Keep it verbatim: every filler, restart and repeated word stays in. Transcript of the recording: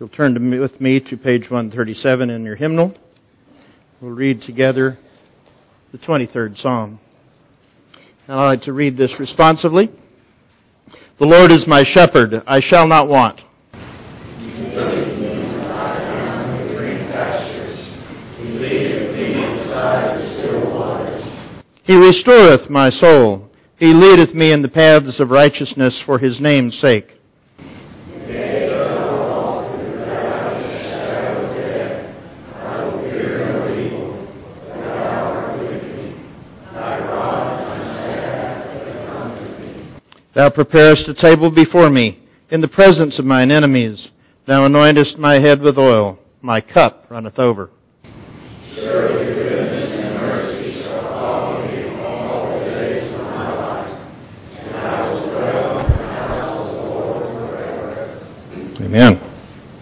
You'll turn to me, with me to page one thirty-seven in your hymnal. We'll read together the twenty-third Psalm. And I'd like to read this responsively. The Lord is my shepherd, I shall not want. He leadeth me beside the green pastures. He leadeth me beside the still waters. He restoreth my soul. He leadeth me in the paths of righteousness for his name's sake. Yea, though I walk through the valley of the shadow of death, I will fear no evil, for thou art with me. Thy rod and thy staff, they comfort me. Thou preparest a table before me in the presence of mine enemies. Thou anointest my head with oil. My cup runneth over. Surely goodness and mercy shall follow me all the days of my life, and I will dwell in the house of the Lord forever. Amen.